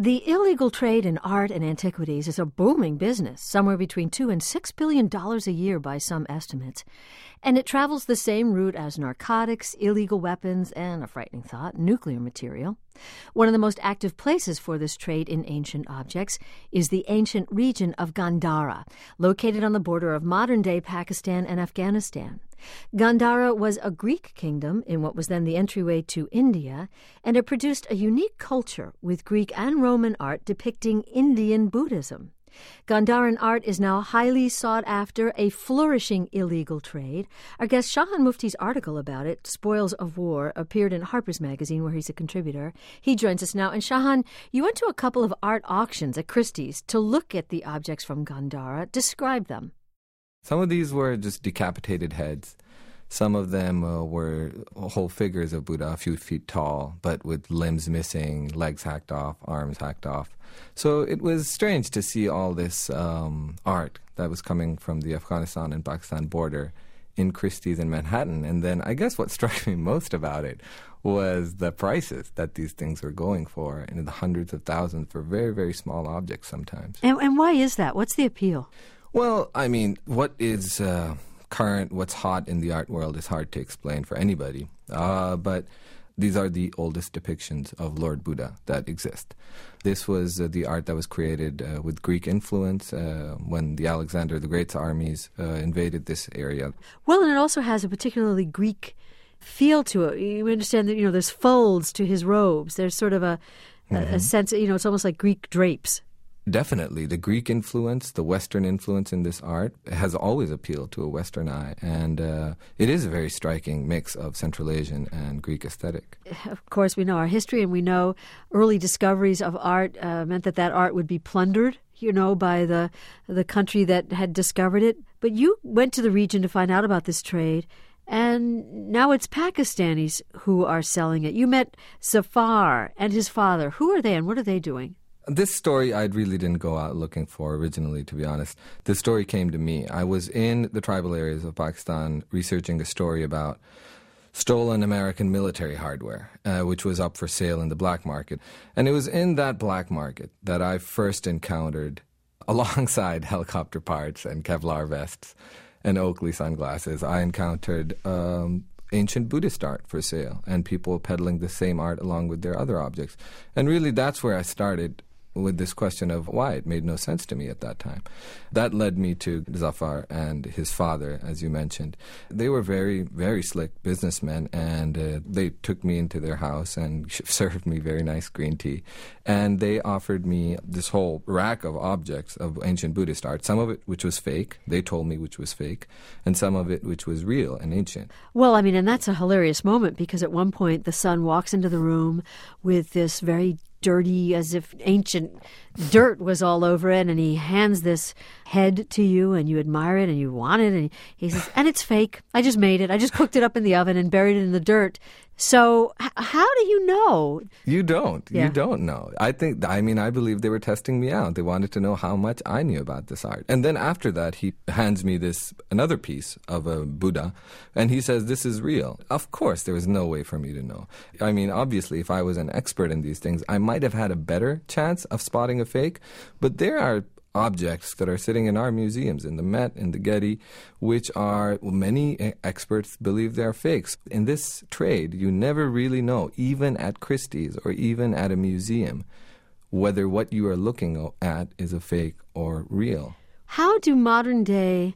The illegal trade in art and antiquities is a booming business, somewhere between $2 and $6 billion a year by some estimates. And it travels the same route as narcotics, illegal weapons, and, a frightening thought, nuclear material. One of the most active places for this trade in ancient objects is the ancient region of Gandhara, located on the border of modern-day Pakistan and Afghanistan. Gandhara was a Greek kingdom in what was then the entryway to India, and it produced a unique culture with Greek and Roman art depicting Indian Buddhism. Gandharan art is now highly sought after, a flourishing illegal trade. Our guest Shahan Mufti's article about it, Spoils of War, appeared in Harper's Magazine, where he's a contributor. He joins us now. And Shahan, you went to a couple of art auctions at Christie's to look at the objects from Gandhara. Describe them. Some of these were just decapitated heads. Some of them were whole figures of Buddha, a few feet tall, but with limbs missing, legs hacked off, arms hacked off. So it was strange to see all this art that was coming from the Afghanistan and Pakistan border in Christie's in Manhattan. And then I guess what struck me most about it was the prices that these things were going for, in the hundreds of thousands for very, very small objects sometimes. And why is that? What's the appeal? Well, I mean, what is current, what's hot in the art world is hard to explain for anybody. But these are the oldest depictions of Lord Buddha that exist. This was the art that was created with Greek influence when the Alexander the Great's armies invaded this area. Well, and it also has a particularly Greek feel to it. You understand that, there's folds to his robes. There's sort of a sense, it's almost like Greek drapes. Definitely. The Greek influence, the Western influence in this art has always appealed to a Western eye. And it is a very striking mix of Central Asian and Greek aesthetic. Of course, we know our history, and we know early discoveries of art meant that art would be plundered, by the country that had discovered it. But you went to the region to find out about this trade, and now it's Pakistanis who are selling it. You met Zafar and his father. Who are they, and what are they doing? This story I really didn't go out looking for originally, to be honest. The story came to me. I was in the tribal areas of Pakistan researching a story about stolen American military hardware, which was up for sale in the black market. And it was in that black market that I first encountered, alongside helicopter parts and Kevlar vests and Oakley sunglasses, I encountered ancient Buddhist art for sale and people peddling the same art along with their other objects. And really that's where I started with this question of why it made no sense to me at that time. That led me to Zafar and his father, as you mentioned. They were very, very slick businessmen, and they took me into their house and served me very nice green tea. And they offered me this whole rack of objects of ancient Buddhist art, some of it which was fake, they told me which was fake, and some of it which was real and ancient. Well, and that's a hilarious moment, because at one point the son walks into the room with this very dirty, as if ancient dirt was all over it, and he hands this head to you, and you admire it, and you want it, and he says, and it's fake. I just made it. I just cooked it up in the oven and buried it in the dirt. So how do you know? You don't. Yeah. You don't know. I believe they were testing me out. They wanted to know how much I knew about this art. And then after that, he hands me another piece of a Buddha, and he says, this is real. Of course, there was no way for me to know. Obviously, if I was an expert in these things, I might have had a better chance of spotting a fake, but there are objects that are sitting in our museums, in the Met, in the Getty, which are, many experts believe they're fakes. In this trade, you never really know, even at Christie's or even at a museum, whether what you are looking at is a fake or real. How do modern-day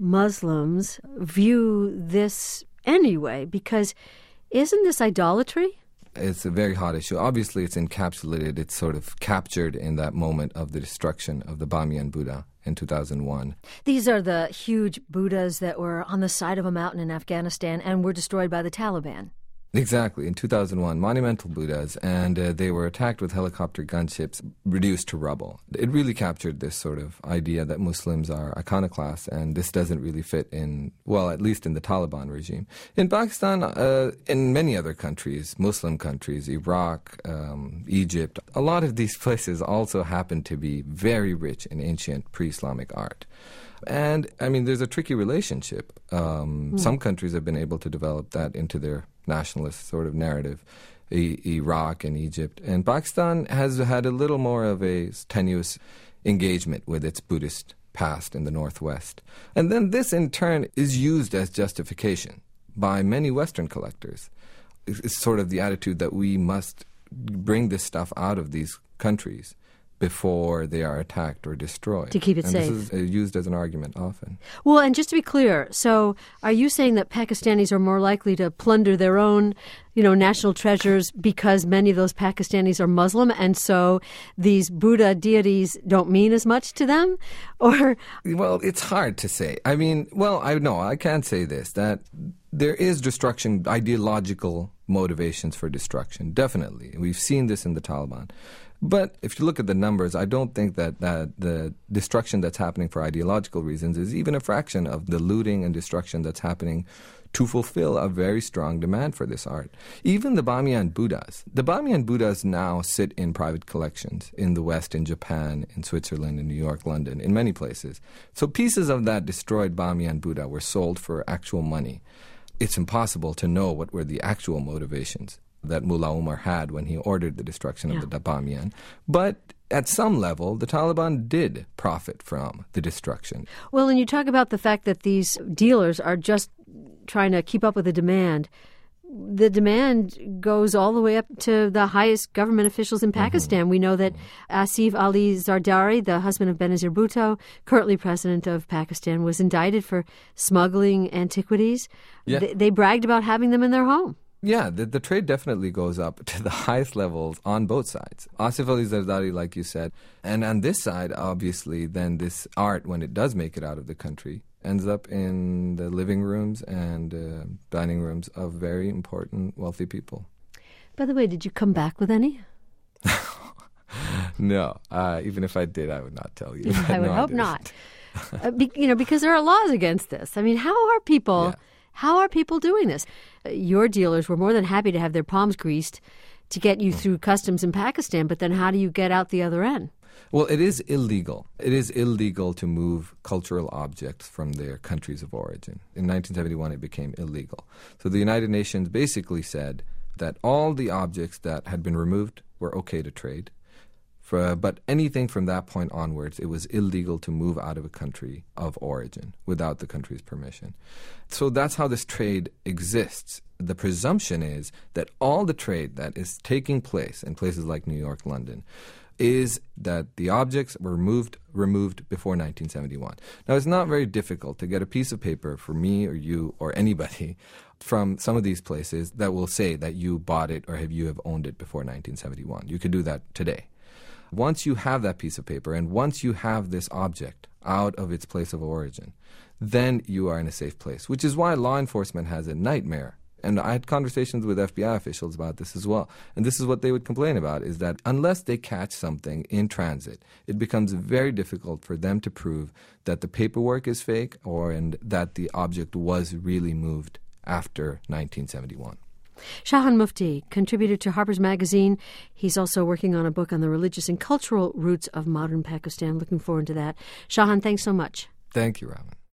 Muslims view this anyway? Because isn't this idolatry? It's a very hot issue. Obviously, it's encapsulated, it's sort of captured in that moment of the destruction of the Bamiyan Buddha in 2001. These are the huge Buddhas that were on the side of a mountain in Afghanistan and were destroyed by the Taliban. Exactly, in 2001, monumental Buddhas, and they were attacked with helicopter gunships, reduced to rubble. It really captured this sort of idea that Muslims are iconoclasts, and this doesn't really fit in, well, at least in the Taliban regime. In Pakistan, in many other countries, Muslim countries, Iraq, Egypt, a lot of these places also happen to be very rich in ancient pre-Islamic art. And, there's a tricky relationship. Some countries have been able to develop that into their nationalist sort of narrative. Iraq and Egypt. And Pakistan has had a little more of a tenuous engagement with its Buddhist past in the Northwest. And then this, in turn, is used as justification by many Western collectors. It's sort of the attitude that we must bring this stuff out of these countries before they are attacked or destroyed. To keep it safe. This is used as an argument often. Well, and just to be clear, so are you saying that Pakistanis are more likely to plunder their own, national treasures because many of those Pakistanis are Muslim, and so these Buddha deities don't mean as much to them? Or Well, it's hard to say. I can't say this, that there is destruction, ideological motivations for destruction, definitely. We've seen this in the Taliban. But if you look at the numbers, I don't think that the destruction that's happening for ideological reasons is even a fraction of the looting and destruction that's happening to fulfill a very strong demand for this art. Even the Bamiyan Buddhas now sit in private collections in the West, in Japan, in Switzerland, in New York, London, in many places. So pieces of that destroyed Bamiyan Buddha were sold for actual money. It's impossible to know what were the actual motivations that Mullah Omar had when he ordered the destruction of the Bamiyan. But at some level, the Taliban did profit from the destruction. Well, and you talk about the fact that these dealers are just trying to keep up with the demand. The demand goes all the way up to the highest government officials in Pakistan. Mm-hmm. We know that Asif Ali Zardari, the husband of Benazir Bhutto, currently president of Pakistan, was indicted for smuggling antiquities. Yeah. They bragged about having them in their home. Yeah, the trade definitely goes up to the highest levels on both sides. Asif Ali Zardari, like you said. And on this side, obviously, then this art, when it does make it out of the country, ends up in the living rooms and dining rooms of very important, wealthy people. By the way, did you come back with any? No. Even if I did, I would not tell you. I would hope not. Because there are laws against this. I mean, how are people... Yeah. How are people doing this? Your dealers were more than happy to have their palms greased to get you through customs in Pakistan, but then how do you get out the other end? Well, it is illegal. It is illegal to move cultural objects from their countries of origin. In 1971, it became illegal. So the United Nations basically said that all the objects that had been removed were okay to trade. But anything from that point onwards, it was illegal to move out of a country of origin without the country's permission. So that's how this trade exists. The presumption is that all the trade that is taking place in places like New York, London, is that the objects were removed before 1971. Now, it's not very difficult to get a piece of paper for me or you or anybody from some of these places that will say that you bought it or you have owned it before 1971. You could do that today. Once you have that piece of paper and once you have this object out of its place of origin, then you are in a safe place, which is why law enforcement has a nightmare. And I had conversations with FBI officials about this as well. And this is what they would complain about, is that unless they catch something in transit, it becomes very difficult for them to prove that the paperwork is fake and that the object was really moved after 1971. Shahan Mufti, contributor to Harper's Magazine. He's also working on a book on the religious and cultural roots of modern Pakistan. Looking forward to that. Shahan, thanks so much. Thank you, Robin.